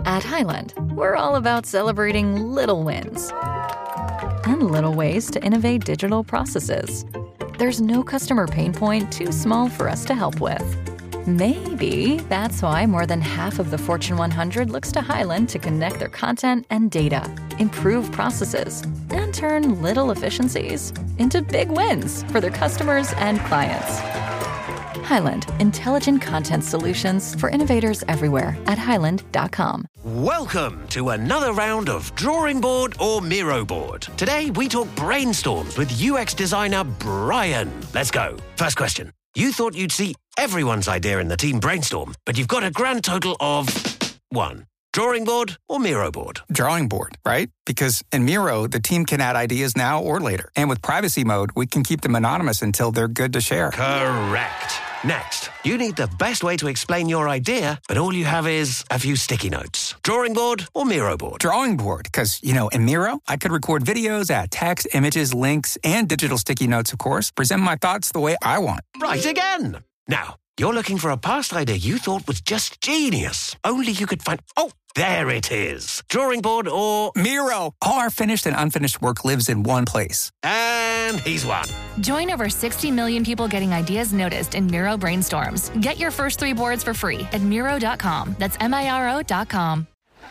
At Highland, we're all about celebrating little wins and little ways to innovate digital processes. There's no customer pain point too small for us to help with. Maybe that's why more than half of the Fortune 100 looks to Highland to connect their content and data, improve processes, and turn little efficiencies into big wins for their customers and clients. Highland, intelligent content solutions for innovators everywhere at highland.com. Welcome to another round of Drawing Board or Miro Board. Today we talk brainstorms with UX designer Brian. Let's go. First question. You thought you'd see everyone's idea in the team brainstorm, but you've got a grand total of 1. Drawing board or Miro board? Drawing board, right? Because in Miro, the team can add ideas now or later. And with privacy mode, we can keep them anonymous until they're good to share. Correct. Next, you need the best way to explain your idea, but all you have is a few sticky notes. Drawing board or Miro board? Drawing board, because, in Miro, I could record videos, add text, images, links, and digital sticky notes, of course, present my thoughts the way I want. Right again. Now, you're looking for a past idea you thought was just genius. Only you could find... Oh, there it is. Drawing board or... Miro. All our finished and unfinished work lives in one place. And he's won. Join over 60 million people getting ideas noticed in Miro Brainstorms. Get your first 3 boards for free at Miro.com. That's Miro.com.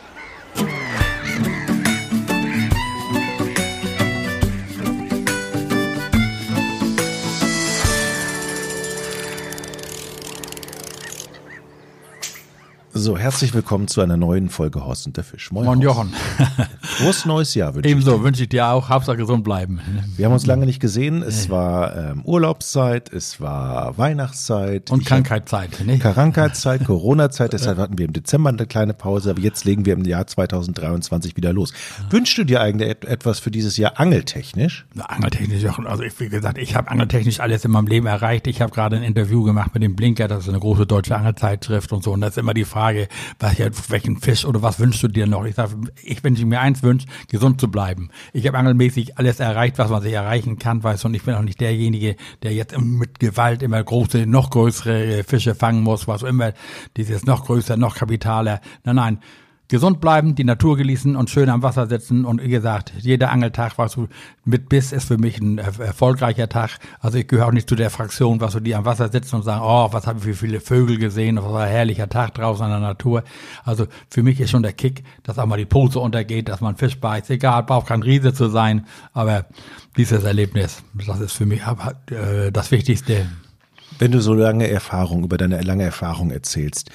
So, herzlich willkommen zu einer neuen Folge Horst und der Fisch. Moin Jochen. Frohes neues Jahr wünsche ich dir. Ebenso wünsche ich dir auch. Hauptsache gesund bleiben. Wir haben uns lange nicht gesehen. Es war Urlaubszeit, es war Weihnachtszeit. Und Krankheitszeit. Ne? Krankheitszeit, Corona-Zeit. Deshalb hatten wir im Dezember eine kleine Pause. Aber jetzt legen wir im Jahr 2023 wieder los. Wünschst du dir eigentlich etwas für dieses Jahr angeltechnisch? Angeltechnisch, Jochen. Also wie gesagt, ich habe angeltechnisch alles in meinem Leben erreicht. Ich habe gerade ein Interview gemacht mit dem Blinker. Das ist eine große deutsche Angelzeitschrift und so. Und das ist immer die Frage, welchen Fisch oder was wünschst du dir noch? Ich sage, wenn ich mir eins wünsche, gesund zu bleiben. Ich habe angelmäßig alles erreicht, was man sich erreichen kann, weißt du, und ich bin auch nicht derjenige, der jetzt mit Gewalt immer noch größere Fische fangen muss, was immer dieses noch größer, noch kapitaler. Nein. Gesund bleiben, die Natur genießen und schön am Wasser sitzen und wie gesagt, jeder Angeltag, was du mit Biss, ist für mich ein erfolgreicher Tag. Also ich gehöre auch nicht zu der Fraktion, was du die am Wasser sitzen und sagen, oh, was habe ich für viele Vögel gesehen, was war ein herrlicher Tag draußen in der Natur. Also für mich ist schon der Kick, dass auch mal die Pose untergeht, dass man Fisch beißt. Egal, braucht kein Riese zu sein, aber dieses Erlebnis, das ist für mich das Wichtigste. Wenn du so über deine lange Erfahrung erzählst,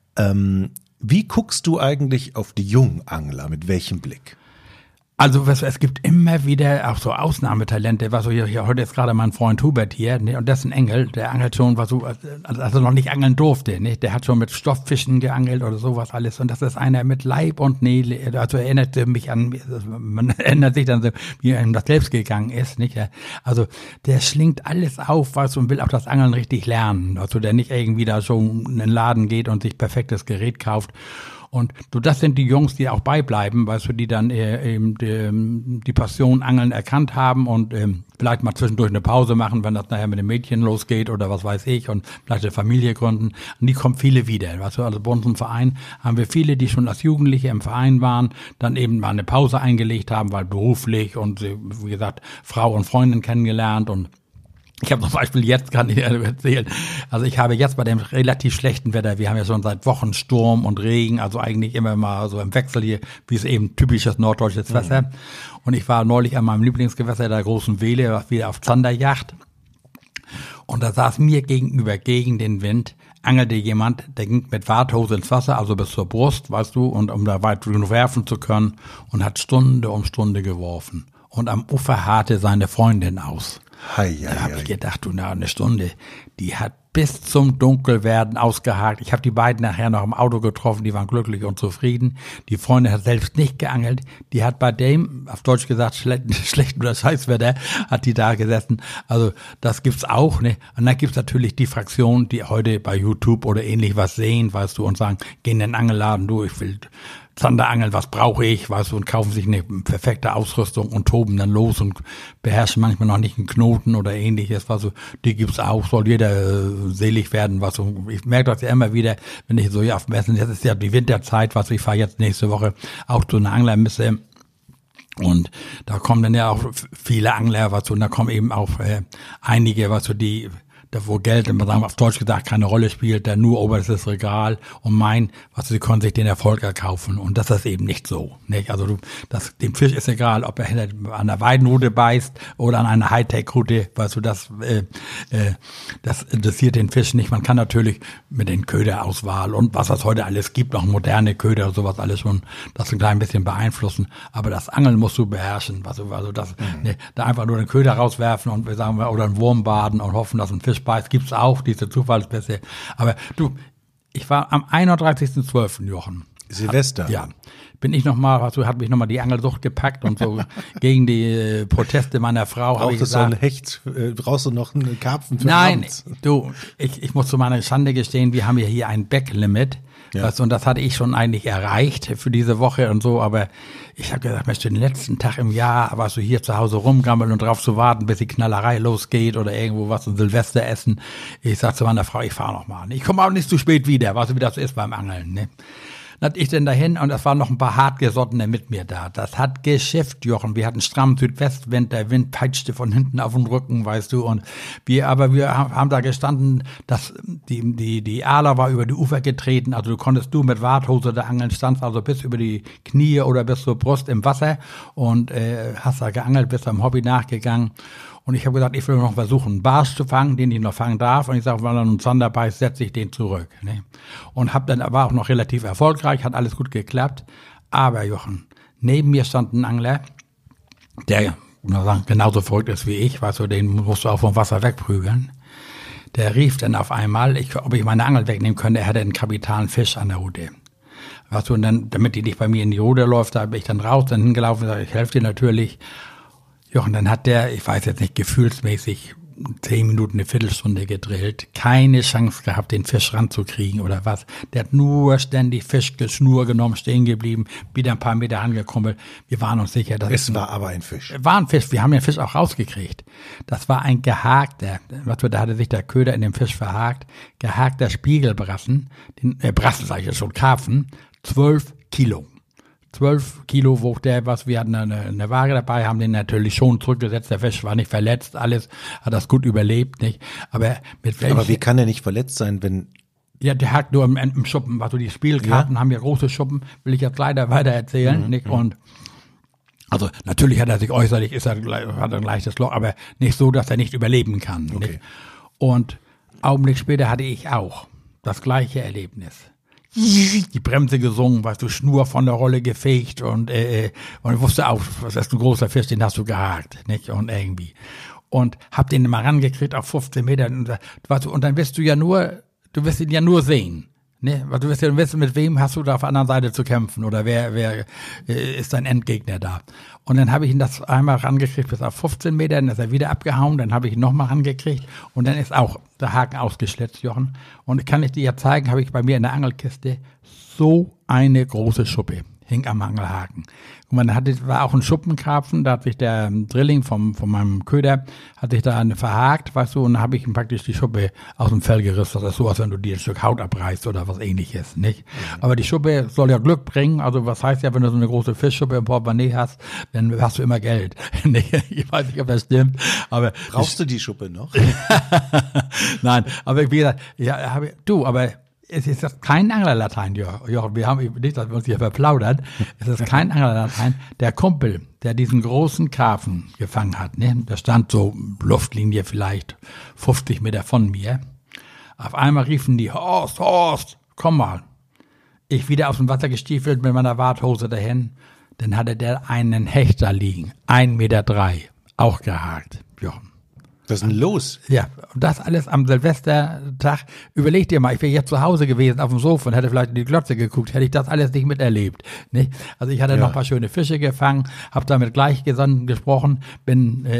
wie guckst du eigentlich auf die jungen Angler? Mit welchem Blick? Also es gibt immer wieder auch so Ausnahmetalente, was so hier heute ist gerade mein Freund Hubert hier, ne, und das ist ein Engel, der angelt schon, also noch nicht angeln durfte, ne, der hat schon mit Stofffischen geangelt oder sowas alles, und das ist einer mit Leib und Nähe, also erinnerte mich an, man erinnert sich dann so, wie ihm das selbst gegangen ist, nicht? Also der schlingt alles auf, weißt du, und will auch das Angeln richtig lernen, also der nicht irgendwie da schon in den Laden geht und sich perfektes Gerät kauft. Und das sind die Jungs, die auch beibleiben, weißt du, die dann eben die Passion Angeln erkannt haben und vielleicht mal zwischendurch eine Pause machen, wenn das nachher mit dem Mädchen losgeht oder was weiß ich, und vielleicht eine Familie gründen. Und die kommen viele wieder. Weißt du, also bei uns im Verein haben wir viele, die schon als Jugendliche im Verein waren, dann eben mal eine Pause eingelegt haben, weil beruflich und wie gesagt, Frau und Freundin kennengelernt. Und ich habe zum Beispiel jetzt, kann ich erzählen, also ich habe jetzt bei dem relativ schlechten Wetter, wir haben ja schon seit Wochen Sturm und Regen, also eigentlich immer mal so im Wechsel hier, wie es eben typisches norddeutsches Wasser. Und ich war neulich an meinem Lieblingsgewässer der Großen Wehle, wieder auf Zanderjagd. Und da saß mir gegenüber gegen den Wind, angelte jemand, der ging mit Warthose ins Wasser, also bis zur Brust, weißt du, und um da weit genug werfen zu können, und hat Stunde um Stunde geworfen. Und am Ufer harrte seine Freundin aus. Da habe ich gedacht, eine Stunde, die hat bis zum Dunkelwerden ausgehakt. Ich habe die beiden nachher noch im Auto getroffen, die waren glücklich und zufrieden. Die Freundin hat selbst nicht geangelt, die hat bei dem, auf Deutsch gesagt, schlechten oder Scheißwetter, hat die da gesessen. Also das gibt's auch, ne? Und dann gibt's natürlich die Fraktion, die heute bei YouTube oder ähnlich was sehen, weißt du, und sagen, geh in den Angelladen, du, ich will Zanderangeln, was brauche ich, weißt du, und kaufen sich eine perfekte Ausrüstung und toben dann los und beherrschen manchmal noch nicht einen Knoten Knoten oder ähnliches, was so, die gibt's auch, soll jeder selig werden, was so, ich merke das ja immer wieder, wenn ich so hier auf Messen, jetzt ist ja die Winterzeit, was ich fahre jetzt nächste Woche auch zu einer Anglermesse. Und da kommen dann ja auch viele Angler, was so, und da kommen eben auch einige, was so die, da wo Geld, wenn man sagen, auf Deutsch gesagt, keine Rolle spielt, da nur oberstes Regal und sie können sich den Erfolg erkaufen. Und das ist eben nicht so, nicht? Also dem Fisch ist egal, ob er an der Weidenrute beißt oder an einer Hightech-Rute, weißt du, das interessiert den Fisch nicht. Man kann natürlich mit den Köderauswahl und was es heute alles gibt, noch moderne Köder und sowas alles schon, das ein klein bisschen beeinflussen. Aber das Angeln musst du beherrschen, also das, da einfach nur den Köder rauswerfen und sagen wir, oder einen Wurm baden und hoffen, dass ein Fisch beißt, gibt's auch, diese Zufallspässe. Aber du, ich war am 31.12. Jochen. Silvester. Ja. Bin ich nochmal, hat mich nochmal die Angelsucht gepackt und so gegen die Proteste meiner Frau habe ich gesagt. So ein Hecht, brauchst du noch einen Karpfen für Nein, abends? du, ich muss zu meiner Schande gestehen, wir haben ja hier ein Backlimit. Ja. Weißt du, und das hatte ich schon eigentlich erreicht für diese Woche und so, aber ich habe gesagt, Mensch, den letzten Tag im Jahr, warst du hier zu Hause rumgammeln und drauf zu warten, bis die Knallerei losgeht oder irgendwo was und Silvester essen. Ich sag zu meiner Frau, ich fahre noch mal. Ich komme auch nicht zu spät wieder, weißt du, wie das ist beim Angeln, ne? Dann ich denn dahin und es waren noch ein paar Hartgesottene mit mir da. Das hat geschifft, Jochen. Wir hatten stramm Südwestwind, der Wind peitschte von hinten auf den Rücken, weißt du. Und wir haben da gestanden, dass die Aler war über die Ufer getreten. Also du mit Warthose da angeln, standst also bis über die Knie oder bis zur Brust im Wasser und hast da geangelt, bist am Hobby nachgegangen. Und ich habe gesagt, ich will noch versuchen, einen Barsch zu fangen, den ich noch fangen darf. Und ich sage, wenn er einen Zander beißt, setze ich den zurück. Ne? Und war auch noch relativ erfolgreich, hat alles gut geklappt. Aber Jochen, neben mir stand ein Angler, der genauso verrückt ist wie ich, weißt du, den musst du auch vom Wasser wegprügeln. Der rief dann auf einmal, ob ich meine Angel wegnehmen könnte, er hatte einen kapitalen Fisch an der Rute. Weißt du, und dann, damit die nicht bei mir in die Rute läuft, da bin ich dann raus, dann hingelaufen und sage, ich helfe dir natürlich. Jochen, dann hat der, ich weiß jetzt nicht, gefühlsmäßig 10 Minuten, eine Viertelstunde gedrillt, keine Chance gehabt, den Fisch ranzukriegen oder was. Der hat nur ständig Fischgeschnur genommen, stehen geblieben, wieder ein paar Meter angekumpelt. Wir waren uns sicher, dass es war aber ein Fisch. War ein Fisch, wir haben den Fisch auch rausgekriegt. Das war ein gehakter, da hatte sich der Köder in dem Fisch verhakt, gehakter Spiegelbrassen, Brassen sage ich ja schon, Karpfen, 12 Kilo. 12 Kilo wog der, wir hatten eine Waage dabei, haben den natürlich schon zurückgesetzt, der Fisch war nicht verletzt, alles, hat das gut überlebt, nicht? Aber wie kann der nicht verletzt sein, wenn... Ja, der hakt nur im Schuppen, also die Spielkarten haben ja große Schuppen, will ich jetzt leider weiter erzählen, nicht? Und, also, natürlich hat er sich äußerlich, hat ein leichtes Loch, aber nicht so, dass er nicht überleben kann, okay. Nicht? Und Augenblick später hatte ich auch das gleiche Erlebnis. Die Bremse gesungen, weißt du, Schnur von der Rolle gefegt und ich wusste auch, was ist ein großer Fisch, den hast du gehakt, nicht? Und irgendwie. Und hab den mal rangekriegt auf 15 Meter und dann wirst du ihn ja nur sehen. Ne, weil du wirst ja wissen, mit wem hast du da auf der anderen Seite zu kämpfen oder wer ist dein Endgegner da. Und dann habe ich ihn das einmal rangekriegt bis auf 15 Meter, dann ist er wieder abgehauen, dann habe ich ihn nochmal rangekriegt und dann ist auch der Haken ausgeschlitzt, Jochen. Und kann ich dir ja zeigen, habe ich bei mir in der Angelkiste so eine große Schuppe, hing am Angelhaken. Und man war auch ein Schuppenkarpfen, da hat sich der Drilling von meinem Köder, hat sich da verhakt, weißt du, und dann habe ich ihm praktisch die Schuppe aus dem Fell gerissen. Das ist so, als wenn du dir ein Stück Haut abreißt oder was ähnliches, nicht? Aber die Schuppe soll ja Glück bringen, also was heißt ja, wenn du so eine große Fischschuppe im Portemonnaie hast, dann hast du immer Geld. Ich weiß nicht, ob das stimmt, aber... Brauchst du die Schuppe noch? Nein, aber wie gesagt, aber... Es ist das kein Anglerlatein, Jochen. Wir haben nicht, dass wir uns hier verplaudert. Es ist kein Anglerlatein. Der Kumpel, der diesen großen Karpfen gefangen hat, ne, der stand so Luftlinie vielleicht 50 Meter von mir. Auf einmal riefen die, Horst, komm mal. Ich wieder aus dem Wasser gestiefelt mit meiner Warthose dahin. Dann hatte der einen Hecht da liegen. 1,3 Meter, auch gehakt, Jochen. Was ist denn los? Ja, und das alles am Silvestertag. Überleg dir mal, ich wäre jetzt zu Hause gewesen auf dem Sofa und hätte vielleicht in die Glotze geguckt, hätte ich das alles nicht miterlebt. Nicht? Also ich hatte noch ein paar schöne Fische gefangen, habe da mit Gleichgesinnten gesprochen, bin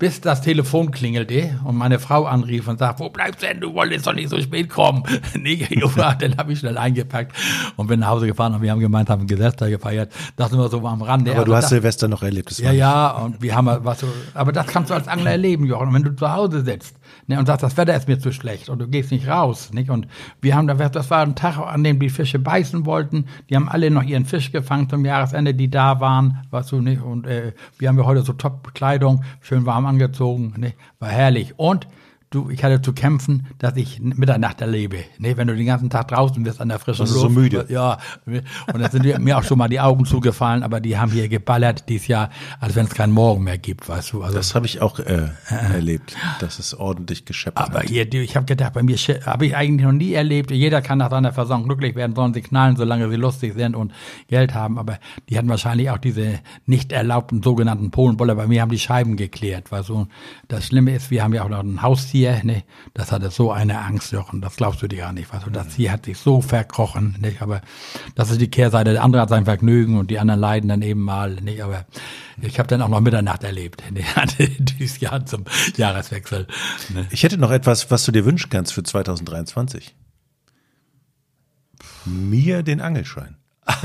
bis das Telefon klingelte und meine Frau anrief und sagt, wo bleibst du denn? Du wolltest doch nicht so spät kommen. Nee, dann habe ich schnell eingepackt und bin nach Hause gefahren und wir haben gemeinsam Silvester gefeiert. Das sind wir so am Rande. Aber du hast Silvester noch erlebt. Das ja, und wir haben was so, aber das kannst du als Angler erleben, Jochen. Und wenn du zu Hause sitzt, ne, und sagst, das Wetter ist mir zu schlecht und du gehst nicht raus, nicht? Und wir haben, das war ein Tag, an dem die Fische beißen wollten. Die haben alle noch ihren Fisch gefangen zum Jahresende, die da waren, weißt du, nicht? Und wir haben ja heute so Top-Kleidung, schön warm angezogen, nicht? War herrlich. Und ich hatte zu kämpfen, dass ich Mitternacht erlebe. Ne? Wenn du den ganzen Tag draußen bist an der frischen Luft. So müde. Ja, und da sind mir auch schon mal die Augen zugefallen, aber die haben hier geballert dieses Jahr, als wenn es keinen Morgen mehr gibt, weißt du. Also, das habe ich auch erlebt, dass es ordentlich gescheppert aber hat. Hier, ich habe gedacht, bei mir habe ich eigentlich noch nie erlebt, jeder kann nach seiner Versorgung glücklich werden, sollen sie knallen, solange sie lustig sind und Geld haben, aber die hatten wahrscheinlich auch diese nicht erlaubten sogenannten Polenboller. Bei mir haben die Scheiben geklärt, weißt du. Das Schlimme ist, wir haben ja auch noch ein Haustier, ne, das hatte so eine Angst, Jochen, das glaubst du dir gar nicht, weißt du, das Tier hat sich so verkrochen, nicht, aber das ist die Kehrseite, der andere hat sein Vergnügen und die anderen leiden dann eben mal, nicht, aber ich habe dann auch noch Mitternacht erlebt, ne, dieses Jahr zum Jahreswechsel. Ne. Ich hätte noch etwas, was du dir wünschen kannst für 2023. Mir den Angelschein.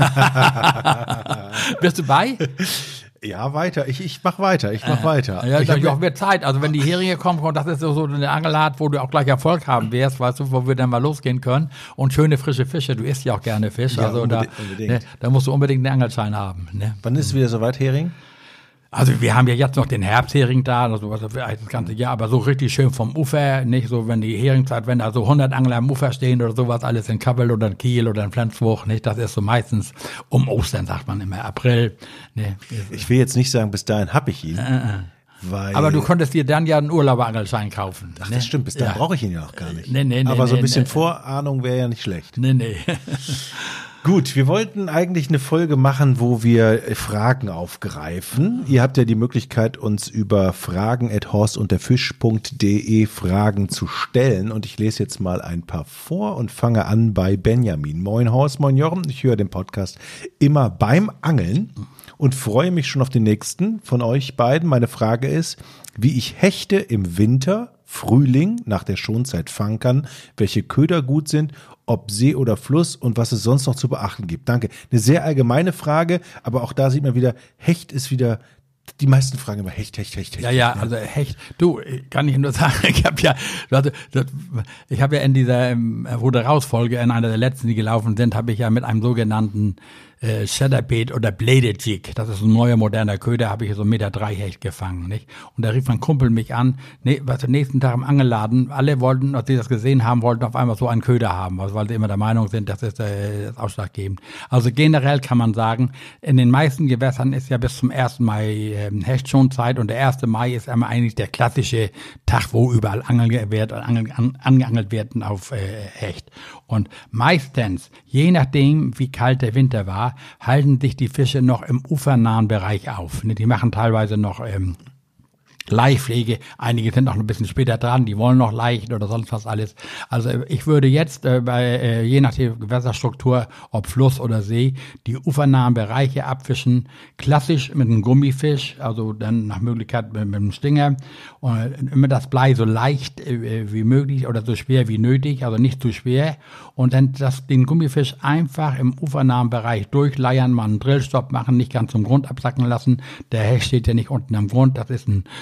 Bist du bei? Ja, weiter. Ich mach weiter. Ja, ich habe auch mehr Zeit. Also wenn die Heringe kommen, das ist so eine Angelart, wo du auch gleich Erfolg haben wirst, weißt du, wo wir dann mal losgehen können. Und schöne frische Fische. Du isst ja auch gerne Fisch. Ja, also unbedingt. Ne, da musst du unbedingt einen Angelschein haben. Ne? Wann ist es wieder soweit, Hering? Also wir haben ja jetzt noch den Herbsthering da, also das ganze Jahr, aber so richtig schön vom Ufer, nicht so, wenn die Heringzeit, wenn da so 100 Angler am Ufer stehen oder sowas, alles in Kappel oder in Kiel oder in Flensburg, nicht, das ist so meistens um Ostern, sagt man immer, April. Ne. Ich will jetzt nicht sagen, bis dahin hab ich ihn. Weil aber du konntest dir dann ja einen Urlauberangelschein kaufen. Ach, ne? das stimmt, bis dahin brauche ich ihn ja auch gar nicht. Nee, aber so ein bisschen Vorahnung wäre ja nicht schlecht. Nee. Gut, wir wollten eigentlich eine Folge machen, wo wir Fragen aufgreifen. Ihr habt ja die Möglichkeit, uns über fragen@horstundderfisch.de Fragen zu stellen. Und ich lese jetzt mal ein paar vor und fange an bei Benjamin. Moin Horst, moin Jochen. Ich höre den Podcast immer beim Angeln und freue mich schon auf den nächsten von euch beiden. Meine Frage ist, wie ich Hechte im Winter, Frühling nach der Schonzeit fangen kann, welche Köder gut sind, ob See oder Fluss und was es sonst noch zu beachten gibt. Danke. Eine sehr allgemeine Frage, aber auch da sieht man wieder, Hecht ist wieder, die meisten fragen immer Hecht. Ja, also Hecht. Du, kann ich nur sagen, ich habe ja in dieser Ruder raus Folge, in einer der letzten, die gelaufen sind, habe ich ja mit einem sogenannten Chatterbait oder Bladed Jig, das ist ein neuer moderner Köder, habe ich so 1,3 Meter Hecht gefangen, nicht? Und da rief mein Kumpel mich an, was am nächsten Tag im Angelladen, alle wollten, als sie das gesehen haben, wollten auf einmal so einen Köder haben, also weil sie immer der Meinung sind, das ist das ausschlaggebend. Also generell kann man sagen, in den meisten Gewässern ist ja bis zum 1. Mai Hechtschonzeit und der 1. Mai ist einmal eigentlich der klassische Tag, wo überall angeangelt wird auf Hecht. Und meistens, je nachdem, wie kalt der Winter war, halten sich die Fische noch im ufernahen Bereich auf. Die machen teilweise noch Laichpflege, einige sind noch ein bisschen später dran, die wollen noch leicht oder sonst was alles. Also ich würde jetzt je nach der Gewässerstruktur, ob Fluss oder See, die ufernahen Bereiche abfischen, klassisch mit einem Gummifisch, also dann nach Möglichkeit mit einem Stinger und immer das Blei so leicht wie möglich oder so schwer wie nötig, also nicht zu schwer und dann den Gummifisch einfach im ufernahen Bereich durchleiern, mal einen Drillstopp machen, nicht ganz zum Grund absacken lassen. Der Hecht steht ja nicht unten am Grund, das ist ein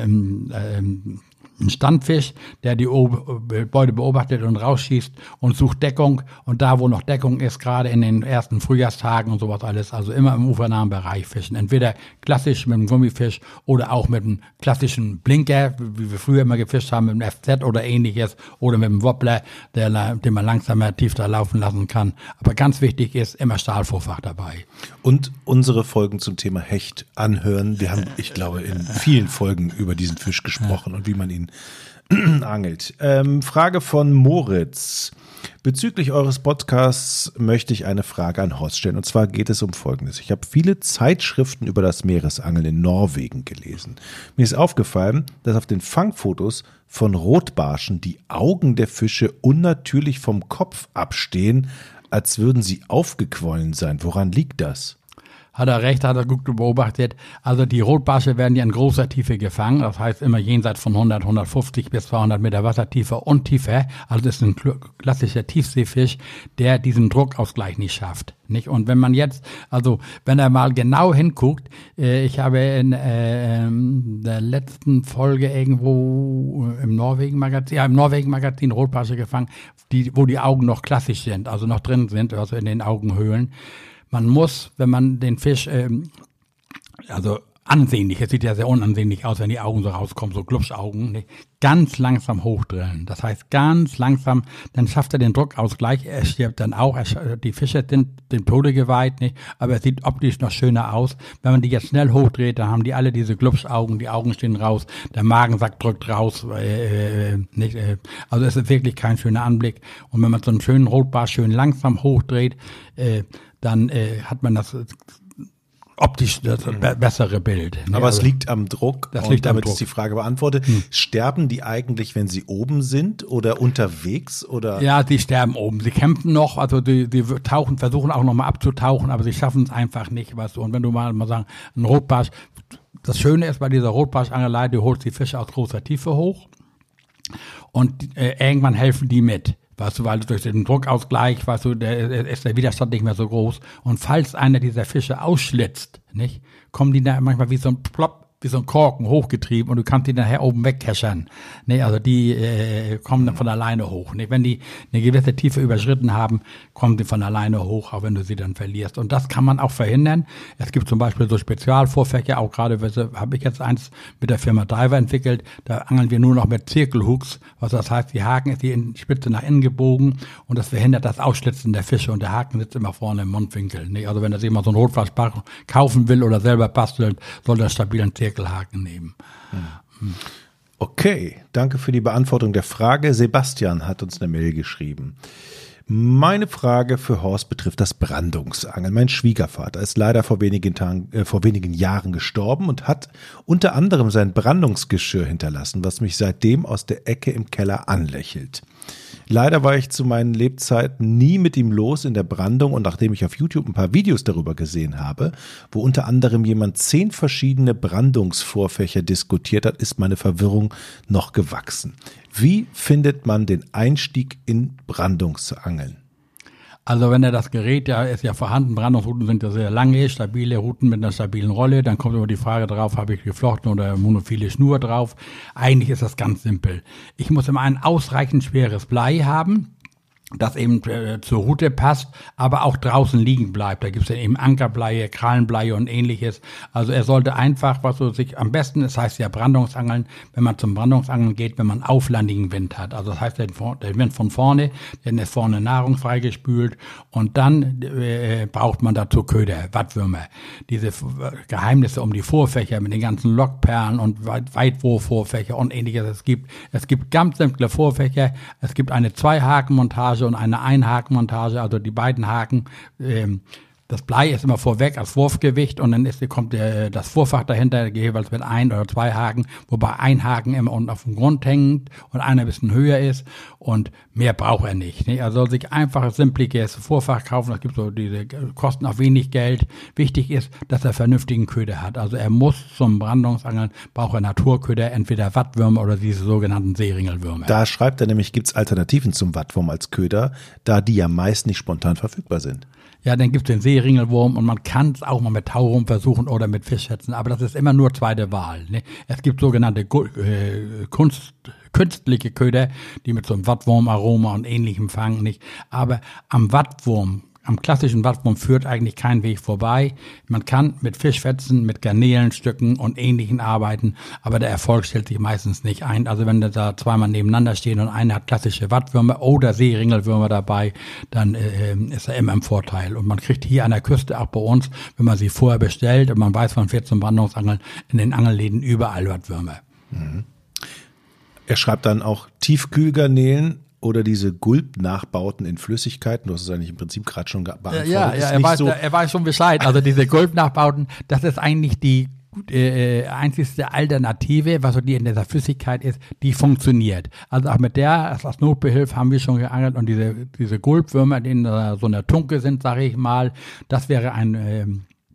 Standfisch, der die Beute beobachtet und rausschießt und sucht Deckung. Und da, wo noch Deckung ist, gerade in den ersten Frühjahrstagen und sowas alles, also immer im ufernahen Bereich fischen. Entweder klassisch mit einem Gummifisch oder auch mit einem klassischen Blinker, wie wir früher immer gefischt haben, mit einem FZ oder ähnliches, oder mit einem Wobbler, den man langsamer tief da laufen lassen kann. Aber ganz wichtig ist, immer Stahlvorfach dabei. Und unsere Folgen zum Thema Hecht anhören. Wir haben, ich glaube, in vielen Folgen über diesen Fisch gesprochen und wie man ihn angelt. Frage von Moritz. Bezüglich eures Podcasts möchte ich eine Frage an Horst stellen. Und zwar geht es um Folgendes. Ich habe viele Zeitschriften über das Meeresangeln in Norwegen gelesen. Mir ist aufgefallen, dass auf den Fangfotos von Rotbarschen die Augen der Fische unnatürlich vom Kopf abstehen, als würden sie aufgequollen sein. Woran liegt das? Hat er recht, hat er gut beobachtet. Also die Rotbarsche werden ja in großer Tiefe gefangen. Das heißt immer jenseits von 100, 150 bis 200 Meter Wassertiefe und tiefer. Also das ist ein klassischer Tiefseefisch, der diesen Druckausgleich nicht schafft. Nicht? Und wenn man jetzt, also wenn er mal genau hinguckt, ich habe in der letzten Folge irgendwo im Norwegen-Magazin Rotbarsche gefangen, wo die Augen noch klassisch sind, also noch drin sind, also in den Augenhöhlen. Man muss, wenn man den Fisch, also ansehnlich, es sieht ja sehr unansehnlich aus, wenn die Augen so rauskommen, so Glubschaugen, ne? Ganz langsam hochdrillen. Das heißt, ganz langsam, dann schafft er den Druckausgleich, er stirbt dann auch, die Fische sind dem Tode geweiht, nicht? Aber es sieht optisch noch schöner aus. Wenn man die jetzt schnell hochdreht, dann haben die alle diese Glubschaugen, die Augen stehen raus, der Magensack drückt raus, nicht? Also es ist wirklich kein schöner Anblick. Und wenn man so einen schönen Rotbarsch schön langsam hochdreht, dann hat man das optisch das bessere Bild. Ne? Aber es liegt am Druck. Das und liegt am damit Druck. ist die Frage beantwortet. Sterben die eigentlich, wenn sie oben sind oder unterwegs? Oder? Ja, die sterben oben. Sie kämpfen noch, also die versuchen auch nochmal abzutauchen, aber sie schaffen es einfach nicht. Weißt du? Und wenn du mal sagen, ein Rotbarsch, das Schöne ist bei dieser Rotbarschangelei, du holst die Fische aus großer Tiefe hoch und irgendwann helfen die mit. Weißt du, weil durch den Druckausgleich, weißt du, ist der Widerstand nicht mehr so groß. Und falls einer dieser Fische ausschlitzt, nicht, kommen die da manchmal wie so ein Plopp, wie so ein Korken hochgetrieben und du kannst die nachher oben wegkeschern. Ne, also die kommen dann von alleine hoch. Ne? Wenn die eine gewisse Tiefe überschritten haben, kommen die von alleine hoch, auch wenn du sie dann verlierst. Und das kann man auch verhindern. Es gibt zum Beispiel so Spezialvorfächer, auch gerade habe ich jetzt eins mit der Firma Diver entwickelt. Da angeln wir nur noch mit Zirkelhooks. Was das heißt, die Haken ist die Spitze nach innen gebogen und das verhindert das Ausschlitzen der Fische und der Haken sitzt immer vorne im Mundwinkel. Ne? Also wenn das jemand so einen Rotbarsch kaufen will oder selber bastelt, soll er stabilen Zirkelhaken nehmen. Okay, danke für die Beantwortung der Frage. Sebastian hat uns eine Mail geschrieben. Meine Frage für Horst betrifft das Brandungsangeln. Mein Schwiegervater ist leider vor wenigen Jahren gestorben und hat unter anderem sein Brandungsgeschirr hinterlassen, was mich seitdem aus der Ecke im Keller anlächelt. Leider war ich zu meinen Lebzeiten nie mit ihm los in der Brandung und nachdem ich auf YouTube ein paar Videos darüber gesehen habe, wo unter anderem jemand 10 verschiedene Brandungsvorfächer diskutiert hat, ist meine Verwirrung noch gewachsen. Wie findet man den Einstieg in Brandungsangeln? Also wenn das Gerät ja ist ja vorhanden, Brandungsrouten sind ja sehr lange, stabile Routen mit einer stabilen Rolle, dann kommt immer die Frage drauf, habe ich geflochten oder monophile Schnur drauf. Eigentlich ist das ganz simpel. Ich muss immer ein ausreichend schweres Blei haben, das eben zur Route passt, aber auch draußen liegen bleibt. Da gibt's dann eben Ankerbleie, Krallenbleie und ähnliches. Also er sollte einfach, was so sich am besten, das heißt ja Brandungsangeln, wenn man zum Brandungsangeln geht, wenn man auflandigen Wind hat. Also das heißt der Wind von vorne, dann ist vorne Nahrung freigespült und dann braucht man dazu Köder, Wattwürmer. Diese Geheimnisse um die Vorfächer mit den ganzen Lockperlen und Weitwurfvorfächer und ähnliches. Es gibt ganz simple Vorfächer. Es gibt eine 2-Haken-Montage und eine Einhakenmontage, also die beiden Haken. Das Blei ist immer vorweg als Wurfgewicht und dann kommt das Vorfach dahinter, jeweils mit 1 oder 2 Haken, wobei ein Haken immer unten auf dem Grund hängt und einer ein bisschen höher ist und mehr braucht er nicht. Er soll sich einfach ein simpliges Vorfach kaufen, das gibt so diese kosten auch wenig Geld. Wichtig ist, dass er vernünftigen Köder hat. Also er muss zum Brandungsangeln, braucht er Naturköder, entweder Wattwürmer oder diese sogenannten Seeringelwürmer. Da schreibt er nämlich, gibt es Alternativen zum Wattwurm als Köder, da die ja meist nicht spontan verfügbar sind. Ja, dann gibt's den Seeringelwurm und man kann es auch mal mit Taurum versuchen oder mit Fischschätzen, aber das ist immer nur zweite Wahl. Ne? Es gibt sogenannte künstliche Köder, die mit so einem Wattwurmaroma und ähnlichem fangen, nicht. Aber am klassischen Wattwurm führt eigentlich kein Weg vorbei. Man kann mit Fischfetzen, mit Garnelenstücken und Ähnlichem arbeiten, aber der Erfolg stellt sich meistens nicht ein. Also wenn da zweimal nebeneinander stehen und einer hat klassische Wattwürmer oder Seeringelwürmer dabei, dann ist er immer im Vorteil. Und man kriegt hier an der Küste, auch bei uns, wenn man sie vorher bestellt und man weiß, man fährt zum Brandungsangeln, in den Angelläden überall Wattwürmer. Mhm. Er schreibt dann auch Tiefkühlgarnelen oder diese Gulp-Nachbauten in Flüssigkeiten. Du hast es eigentlich im Prinzip gerade schon beantwortet. Ja, er weiß schon Bescheid. Also diese Gulp-Nachbauten, das ist eigentlich die einzigste Alternative, was so die in dieser Flüssigkeit ist, die funktioniert. Also auch mit der, als Notbehilfe haben wir schon geangelt und diese Gulpwürmer, die in so einer Tunke sind, sage ich mal, das wäre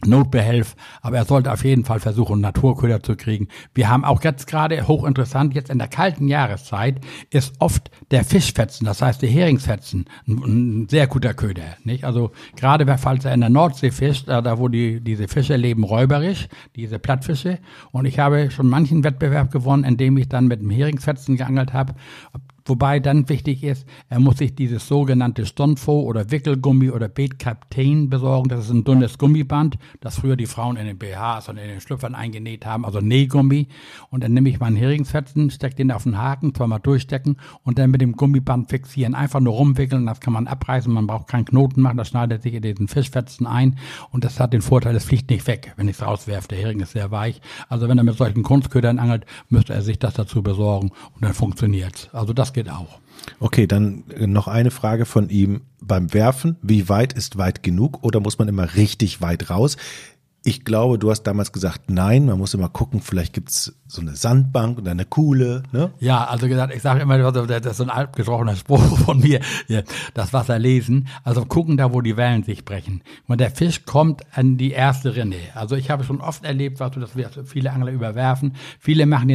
Notbehelf, aber er sollte auf jeden Fall versuchen, Naturköder zu kriegen. Wir haben auch jetzt gerade, hochinteressant, jetzt in der kalten Jahreszeit ist oft der Fischfetzen, das heißt der Heringsfetzen, ein sehr guter Köder, nicht? Also gerade falls er in der Nordsee fischt, da wo diese Fische leben räuberisch, diese Plattfische, und ich habe schon manchen Wettbewerb gewonnen, indem ich dann mit dem Heringsfetzen geangelt habe. Wobei dann wichtig ist, er muss sich dieses sogenannte Stonfo oder Wickelgummi oder Baitkaptein besorgen. Das ist ein dünnes Gummiband, das früher die Frauen in den BHs und in den Schlüpfern eingenäht haben, also Nähgummi. Und dann nehme ich meinen Heringsfetzen, stecke den auf den Haken, zweimal durchstecken und dann mit dem Gummiband fixieren. Einfach nur rumwickeln, das kann man abreißen, man braucht keinen Knoten machen, das schneidet sich in diesen Fischfetzen ein und das hat den Vorteil, es fliegt nicht weg, wenn ich es rauswerfe. Der Hering ist sehr weich. Also wenn er mit solchen Kunstködern angelt, müsste er sich das dazu besorgen und dann funktioniert's. Also das geht auch. Okay, dann noch eine Frage von ihm. Beim Werfen, wie weit ist weit genug oder muss man immer richtig weit raus? Ich glaube, du hast damals gesagt, nein, man muss immer gucken, vielleicht gibt's so eine Sandbank oder eine Kuhle, ne? Ja, also gesagt, ich sage immer, das ist so ein altgesprochener Spruch von mir, das Wasser lesen, also gucken da, wo die Wellen sich brechen. Und der Fisch kommt an die erste Rinne. Also ich habe schon oft erlebt, dass wir viele Angler überwerfen. Viele machen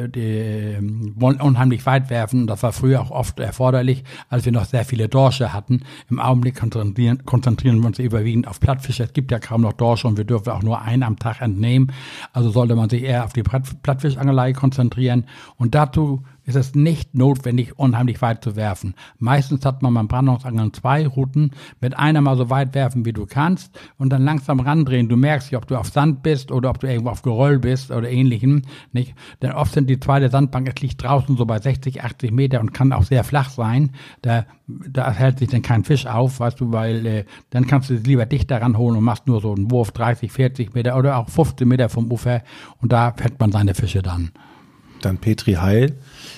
wollen unheimlich weit werfen. Das war früher auch oft erforderlich, als wir noch sehr viele Dorsche hatten. Im Augenblick konzentrieren wir uns überwiegend auf Plattfische. Es gibt ja kaum noch Dorsche und wir dürfen auch nur einen am Tag entnehmen. Also sollte man sich eher auf die Plattfischangelei konzentrieren. Und dazu ist es nicht notwendig, unheimlich weit zu werfen. Meistens hat man beim Brandungsangeln 2 Routen. Mit einer mal so weit werfen, wie du kannst und dann langsam randrehen. Du merkst nicht, ob du auf Sand bist oder ob du irgendwo auf Geröll bist oder ähnlichem. Nicht? Denn oft sind die zweite Sandbank, es liegt draußen so bei 60, 80 Meter und kann auch sehr flach sein. Da hält sich dann kein Fisch auf, weißt du, weil dann kannst du es lieber dichter ranholen und machst nur so einen Wurf 30, 40 Meter oder auch 15 Meter vom Ufer und da fängt man seine Fische dann. Dann Petri Heil.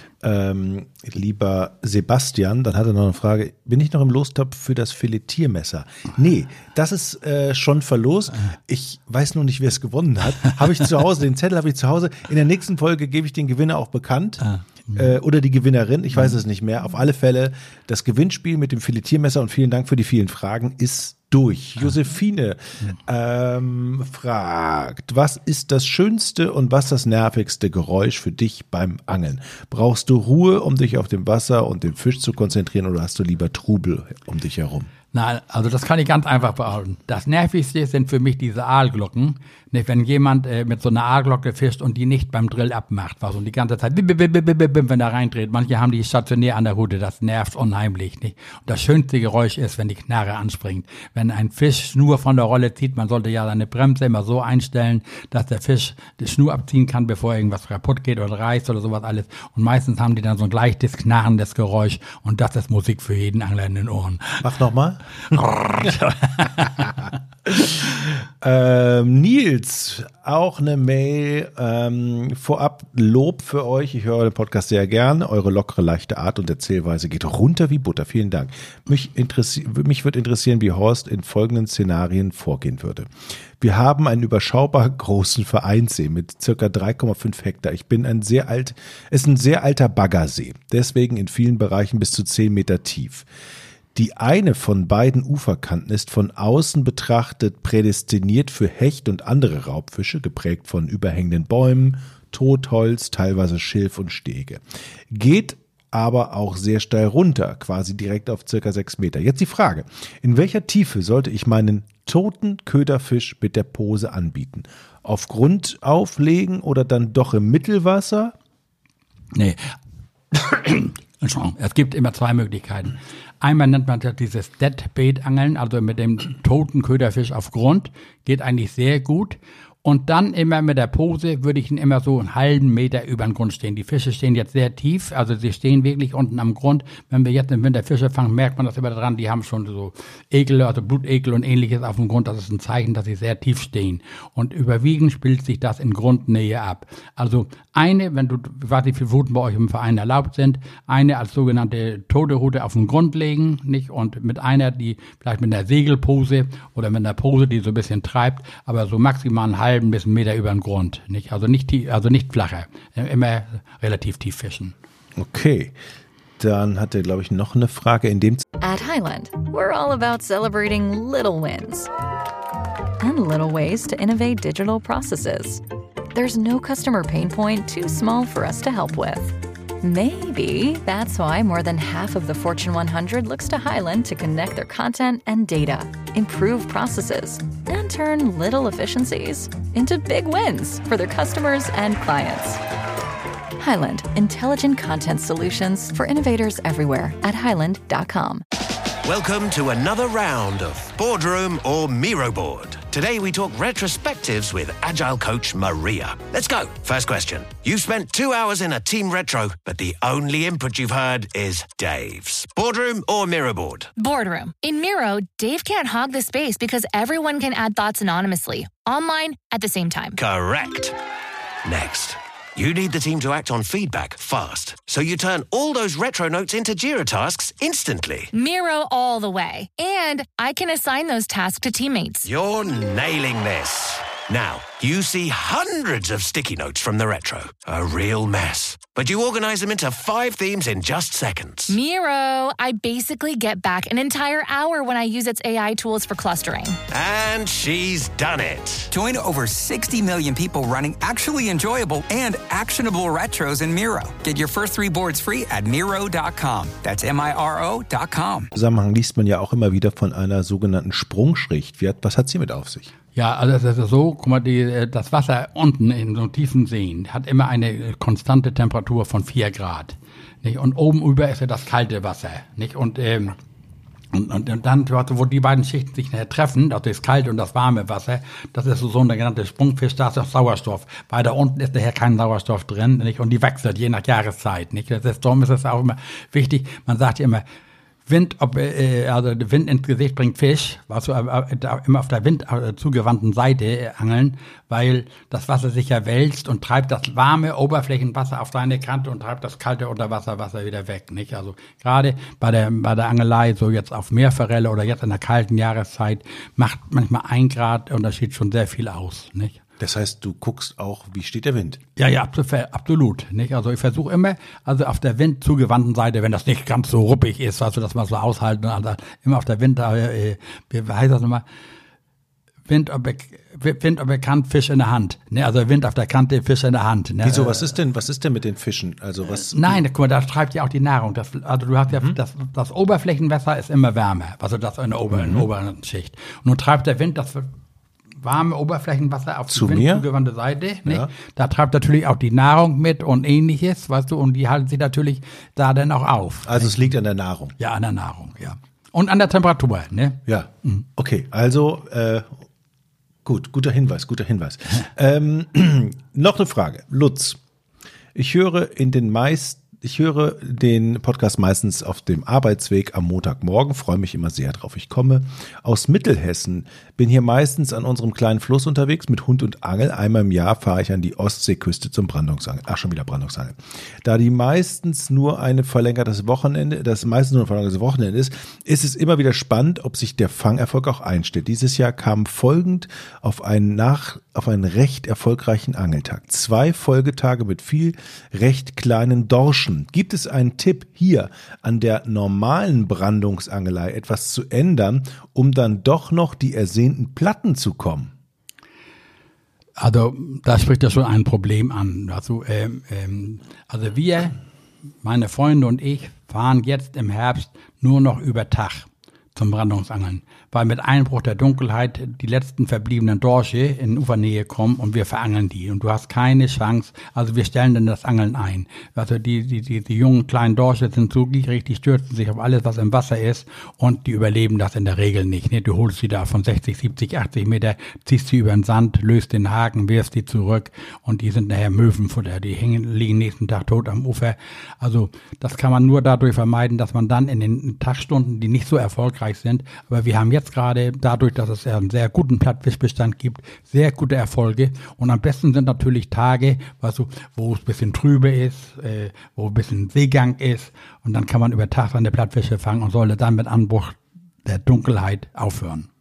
Lieber Sebastian, dann hat er noch eine Frage. Bin ich noch im Lostopf für das Filetiermesser? Nee, das ist schon verlost. Ich weiß nur nicht, wer es gewonnen hat. Habe ich zu Hause, den Zettel habe ich zu Hause. In der nächsten Folge gebe ich den Gewinner auch bekannt. Oder die Gewinnerin, ich weiß es nicht mehr. Auf alle Fälle, das Gewinnspiel mit dem Filetiermesser und vielen Dank für die vielen Fragen ist durch. Josephine fragt, was ist das schönste und was das nervigste Geräusch für dich beim Angeln? Brauchst du Ruhe, um dich auf dem Wasser und den Fisch zu konzentrieren oder hast du lieber Trubel um dich herum? Nein, also das kann ich ganz einfach beantworten. Das Nervigste sind für mich diese Aalglocken. Wenn jemand mit so einer Aalglocke fischt und die nicht beim Drill abmacht, was und die ganze Zeit, wenn er reindreht. Manche haben die stationär an der Rute, das nervt unheimlich. Nicht? Und das schönste Geräusch ist, wenn die Knarre anspringt. Wenn ein Fisch Schnur von der Rolle zieht, man sollte ja seine Bremse immer so einstellen, dass der Fisch die Schnur abziehen kann, bevor irgendwas kaputt geht oder reißt oder sowas alles. Und meistens haben die dann so ein leichtes, knarrendes Geräusch und das ist Musik für jeden Angler in den Ohren. Mach nochmal. Nils, auch eine Mail, vorab Lob für euch, ich höre den Podcast sehr gern, eure lockere, leichte Art und Erzählweise geht runter wie Butter, vielen Dank. Mich würde interessieren, wie Horst in folgenden Szenarien vorgehen würde. Wir haben einen überschaubar großen Vereinssee mit circa 3,5 Hektar. Es ist ein sehr alter Baggersee, deswegen in vielen Bereichen bis zu 10 Meter tief. Die eine von beiden Uferkanten ist von außen betrachtet prädestiniert für Hecht und andere Raubfische, geprägt von überhängenden Bäumen, Totholz, teilweise Schilf und Stege. Geht aber auch sehr steil runter, quasi direkt auf circa 6 Meter. Jetzt die Frage, in welcher Tiefe sollte ich meinen toten Köderfisch mit der Pose anbieten? Auf Grund auflegen oder dann doch im Mittelwasser? Nee. Entschuldigung, es gibt immer 2 Möglichkeiten. Einmal nennt man das dieses Deadbait-Angeln, also mit dem toten Köderfisch auf Grund, geht eigentlich sehr gut. Und dann immer mit der Pose würde ich ihn immer so einen halben Meter über den Grund stehen. Die Fische stehen jetzt sehr tief, also sie stehen wirklich unten am Grund. Wenn wir jetzt im Winter Fische fangen, merkt man das immer dran, die haben schon so Ekel, also Blutekel und ähnliches auf dem Grund. Das ist ein Zeichen, dass sie sehr tief stehen. Und überwiegend spielt sich das in Grundnähe ab. Also eine, ich weiß nicht, wie viele Routen bei euch im Verein erlaubt sind, eine als sogenannte tote Route auf den Grund legen, nicht? Und mit einer, die vielleicht mit einer Segelpose oder mit einer Pose, die so ein bisschen treibt, aber so maximal einen halben bis einen Meter über den Grund, nicht? Also nicht flacher, immer relativ tief fischen. Okay, dann hat er, glaube ich, noch eine Frage in dem. At Highland, we're all about celebrating little wins and little ways to innovate digital processes. There's no customer pain point too small for us to help with. Maybe that's why more than half of the Fortune 100 looks to Hyland to connect their content and data, improve processes, and turn little efficiencies into big wins for their customers and clients. Hyland, intelligent content solutions for innovators everywhere at hyland.com. Welcome to another round of Boardroom or Miro Board. Today we talk retrospectives with Agile coach Maria. Let's go. First question. You've spent 2 hours in a team retro, but the only input you've heard is Dave's. Boardroom or Miro Board? Boardroom. In Miro, Dave can't hog the space because everyone can add thoughts anonymously, online, at the same time. Correct. Next. You need the team to act on feedback fast, so you turn all those retro notes into Jira tasks instantly. Miro all the way. And I can assign those tasks to teammates. You're nailing this. Now, you see hundreds of sticky notes from the retro. A real mess. But you organize them into 5 themes in just seconds. Miro, I basically get back an entire hour when I use its AI tools for clustering. And she's done it. Join over 60 million people running actually enjoyable and actionable retros in Miro. Get your first 3 boards free at Miro.com. That's Miro.com. Im Zusammenhang liest man ja auch immer wieder von einer sogenannten Sprungschricht. Was hat sie mit auf sich? Ja, also es ist so, guck mal, das Wasser unten in so tiefen Seen hat immer eine konstante Temperatur von 4 Grad. Nicht? Und oben über ist ja das kalte Wasser. Nicht? Und dann, wo die beiden Schichten sich nachher treffen, also das kalte und das warme Wasser, das ist so eine genannte Sprungfisch, da ist auch Sauerstoff. Weiter unten ist nachher kein Sauerstoff drin, nicht? Und die wechselt je nach Jahreszeit. Nicht? Darum ist es auch immer wichtig, man sagt ja immer, Wind ins Gesicht bringt Fisch, was du immer auf der Wind zugewandten Seite angeln, weil das Wasser sich ja wälzt und treibt das warme Oberflächenwasser auf seine Kante und treibt das kalte Unterwasserwasser wieder weg, nicht? Also gerade bei der Angelei, so jetzt auf Meerforelle oder jetzt in der kalten Jahreszeit, macht manchmal 1 Grad Unterschied schon sehr viel aus, nicht? Das heißt, du guckst auch, wie steht der Wind? Ja, absolut. Nicht? Also ich versuche immer, also auf der windzugewandten Seite, wenn das nicht ganz so ruppig ist, also dass man so aushalten, also immer auf der Wind, wie heißt das nochmal? Wind bekannt, Fisch in der Hand. Ne? Also Wind auf der Kante, Fisch in der Hand. Ne? Wieso, was ist denn mit den Fischen? Also was? Nein, guck mal, da treibt ja auch die Nahrung. Also du hast ja, das Oberflächenwasser ist immer wärmer, also das in der oberen Schicht. Und nun treibt der Wind das warme Oberflächenwasser auf die windzugewandte Seite. Nicht? Ja. Da treibt natürlich auch die Nahrung mit und ähnliches, weißt du, und die halten sich natürlich da dann auch auf. Also nicht? Es liegt an der Nahrung? Ja, an der Nahrung, ja. Und an der Temperatur, ne? Ja, okay, also guter Hinweis. Noch eine Frage, Lutz. Ich höre den Podcast meistens auf dem Arbeitsweg am Montagmorgen, freue mich immer sehr drauf. Ich komme aus Mittelhessen, bin hier meistens an unserem kleinen Fluss unterwegs mit Hund und Angel. Einmal im Jahr fahre ich an die Ostseeküste zum Brandungsangeln. Ach, schon wieder Brandungsangeln. Da die meistens nur ein verlängertes Wochenende ist, ist es immer wieder spannend, ob sich der Fangerfolg auch einstellt. Dieses Jahr kam folgend auf einen recht erfolgreichen Angeltag. 2 Folgetage mit viel recht kleinen Dorschen. Gibt es einen Tipp, hier an der normalen Brandungsangelei etwas zu ändern, um dann doch noch die ersehnten Platten zu kommen? Also da spricht ja schon ein Problem an. Also wir, meine Freunde und ich, fahren jetzt im Herbst nur noch über Tag zum Brandungsangeln, weil mit Einbruch der Dunkelheit die letzten verbliebenen Dorsche in Ufernähe kommen und wir verangeln die und du hast keine Chance, also wir stellen dann das Angeln ein. Also die jungen kleinen Dorsche sind so gierig, die stürzen sich auf alles, was im Wasser ist und die überleben das in der Regel nicht. Ne? Du holst sie da von 60, 70, 80 Meter, ziehst sie über den Sand, löst den Haken, wirfst die zurück und die sind nachher Möwenfutter, die liegen nächsten Tag tot am Ufer. Also das kann man nur dadurch vermeiden, dass man dann in den Tagstunden, die nicht so erfolgreich sind, aber wir haben jetzt gerade dadurch, dass es einen sehr guten Plattfischbestand gibt, sehr gute Erfolge und am besten sind natürlich Tage, wo es ein bisschen trübe ist, wo ein bisschen Seegang ist und dann kann man über Tag seine Plattfische fangen und sollte dann mit Anbruch der Dunkelheit aufhören.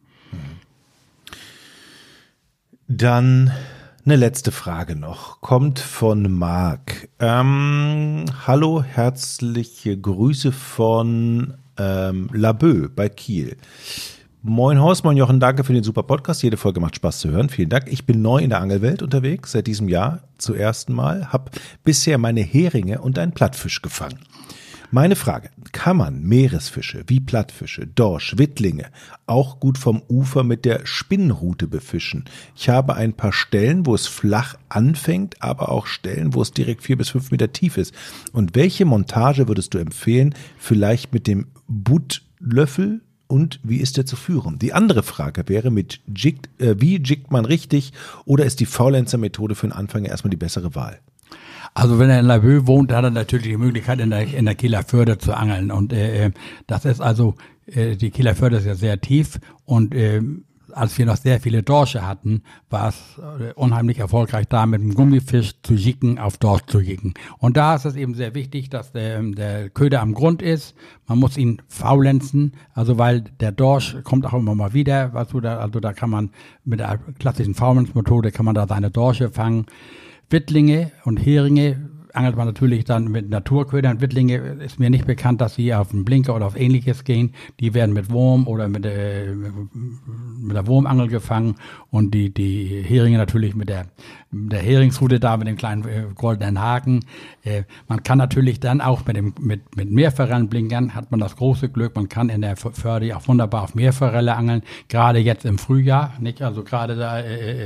Dann eine letzte Frage noch, kommt von Marc. Hallo, herzliche Grüße von Laboe bei Kiel. Moin Horst, moin Jochen, danke für den super Podcast. Jede Folge macht Spaß zu hören. Vielen Dank. Ich bin neu in der Angelwelt unterwegs, seit diesem Jahr zum ersten Mal. Habe bisher meine Heringe und einen Plattfisch gefangen. Meine Frage, kann man Meeresfische wie Plattfische, Dorsch, Wittlinge auch gut vom Ufer mit der Spinnrute befischen? Ich habe ein paar Stellen, wo es flach anfängt, aber auch Stellen, wo es direkt 4 bis 5 Meter tief ist. Und welche Montage würdest du empfehlen? Vielleicht mit dem Buttlöffel? Und wie ist der zu führen? Die andere Frage wäre, wie jiggt man richtig, oder ist die Faulenzer-Methode für den Anfänger erstmal die bessere Wahl? Also wenn er in Laboe wohnt, hat er natürlich die Möglichkeit, in der Kieler Förde zu angeln. Und das ist also, die Kieler Förde ist ja sehr tief. Und als wir noch sehr viele Dorsche hatten, war es unheimlich erfolgreich, da mit dem Gummifisch zu jiggen, auf Dorsch zu jiggen. Und da ist es eben sehr wichtig, dass der Köder am Grund ist. Man muss ihn faulenzen, also weil der Dorsch kommt auch immer mal wieder. Also da kann man mit der klassischen Faulenzmethode kann man da seine Dorsche fangen. Wittlinge und Heringe angelt man natürlich dann mit Naturködern. Wittlinge ist mir nicht bekannt, dass sie auf einen Blinker oder auf Ähnliches gehen. Die werden mit Wurm oder mit der Wurmangel gefangen, und die Heringe natürlich mit der Heringsrute da, mit dem kleinen goldenen Haken. Man kann natürlich dann auch mit Meerforellenblinkern, hat man das große Glück, man kann in der Förde auch wunderbar auf Meerforelle angeln, gerade jetzt im Frühjahr, nicht? Also gerade da,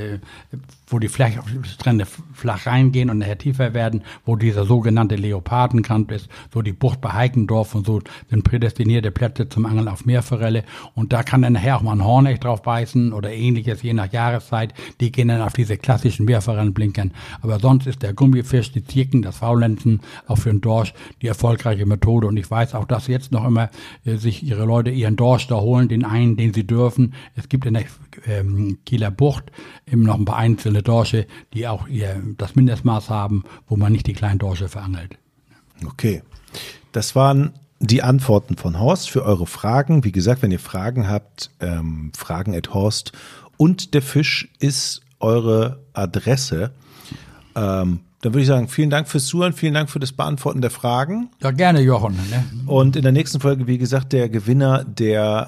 wo die Strände flach reingehen und nachher tiefer werden, wo dieser sogenannte Leopardenkant ist, so die Bucht bei Heikendorf und so, sind prädestinierte Plätze zum Angeln auf Meerforelle, und da kann dann nachher auch mal ein Hornecht drauf beißen oder Ähnliches, je nach Jahreszeit. Die gehen dann auf diese klassischen Meerforellenblinkern. Aber sonst ist der Gummifisch, die Zicken, das Faulenzen auch für den Dorsch die erfolgreiche Methode. Und ich weiß auch, dass jetzt noch immer sich ihre Leute ihren Dorsch da holen, den einen, den sie dürfen. Es gibt in der Kieler Bucht eben noch ein paar einzelne Dorsche, die auch das Mindestmaß haben, wo man nicht die kleinen Dorsche verangelt. Okay, das waren die Antworten von Horst für eure Fragen. Wie gesagt, wenn ihr Fragen habt, fragen@horst und der Fisch ist eure Adresse. Dann würde ich sagen, vielen Dank fürs Zuhören, vielen Dank für das Beantworten der Fragen. Ja, gerne, Jochen. Ne? Und in der nächsten Folge, wie gesagt, der Gewinner des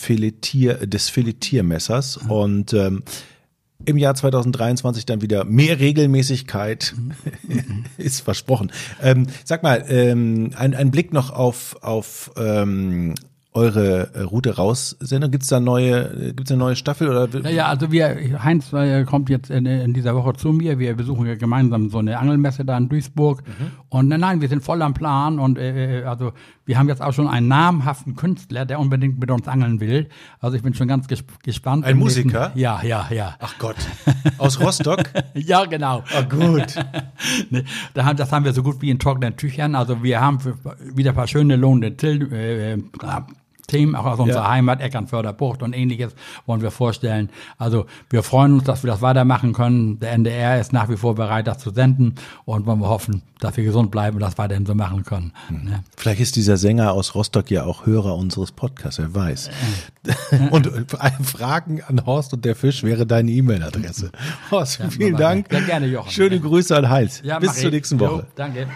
Filetiermessers. Und im Jahr 2023 dann wieder mehr Regelmäßigkeit ist versprochen. Sag mal, ein Blick noch auf eure Route raus-Sendung. Gibt's eine neue Staffel oder? Ja, also Heinz kommt jetzt in dieser Woche zu mir. Wir besuchen ja gemeinsam so eine Angelmesse da in Duisburg. Und nein, wir sind voll am Plan, und also wir haben jetzt auch schon einen namhaften Künstler, der unbedingt mit uns angeln will. Also ich bin schon ganz gespannt. Ein Musiker? Ja. Ach Gott. Aus Rostock? Ja, genau. Oh, gut. Das haben wir so gut wie in trockenen Tüchern. Also wir haben wieder ein paar schöne lohnende Themen, auch aus unserer Heimat, Eckernförder Bucht und Ähnliches wollen wir vorstellen. Also wir freuen uns, dass wir das weitermachen können. Der NDR ist nach wie vor bereit, das zu senden, und wollen wir hoffen, dass wir gesund bleiben und das weiterhin so machen können. Ne? Vielleicht ist dieser Sänger aus Rostock ja auch Hörer unseres Podcasts, wer weiß. Und Fragen an Horst und der Fisch wäre deine E-Mail-Adresse. Horst, vielen Dank. Ja, gerne, Jochen. Schöne Grüße an Heinz. Ja, bis zur nächsten Woche. Jo, danke.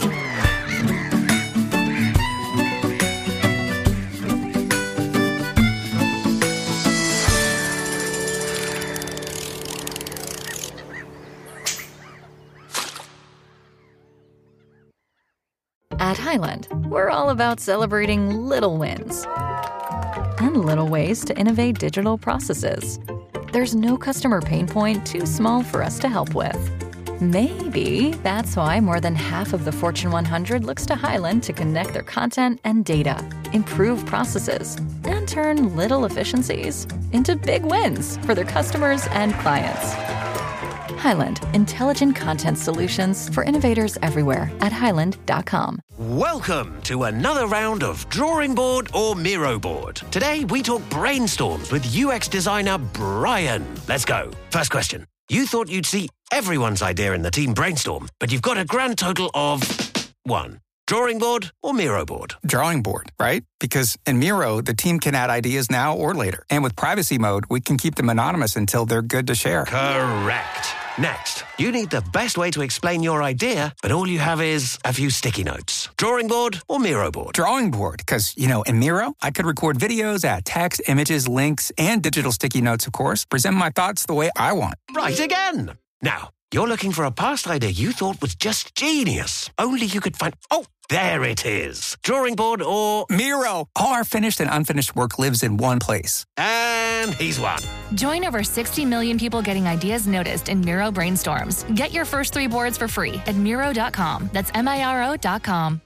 At Highland, we're all about celebrating little wins and little ways to innovate digital processes. There's no customer pain point too small for us to help with. Maybe that's why more than half of the Fortune 100 looks to Highland to connect their content and data, improve processes, and turn little efficiencies into big wins for their customers and clients. Highland, intelligent content solutions for innovators everywhere at highland.com. Welcome to another round of Drawing Board or Miro Board. Today we talk brainstorms with UX designer Brian. Let's go. First question. You thought you'd see everyone's idea in the team brainstorm, but you've got a grand total of 1. Drawing board or Miro board? Drawing board, right? Because in Miro, the team can add ideas now or later. And with privacy mode, we can keep them anonymous until they're good to share. Correct. Next, you need the best way to explain your idea, but all you have is a few sticky notes. Drawing board or Miro board? Drawing board, because, in Miro, I could record videos, add text, images, links, and digital sticky notes, of course, present my thoughts the way I want. Right again. Now, you're looking for a past idea you thought was just genius. Only you could find... Oh, there it is. Drawing board or... Miro! All our finished and unfinished work lives in one place. And he's won. Join over 60 million people getting ideas noticed in Miro brainstorms. Get your first 3 boards for free at Miro.com. That's Miro.com.